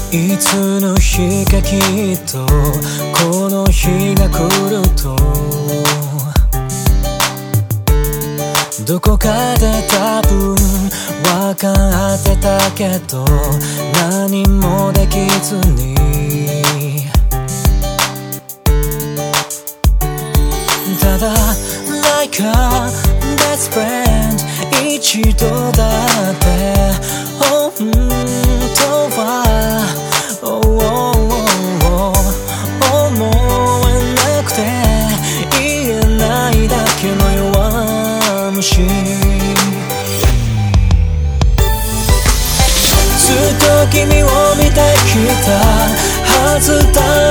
いつの日かきっとこの日が来るとどこかで多分分かってたけど何もできずにただ Like a best friend 一度だって本当は思えなくて言えないだけの弱虫ずっと君を見てきたはずだ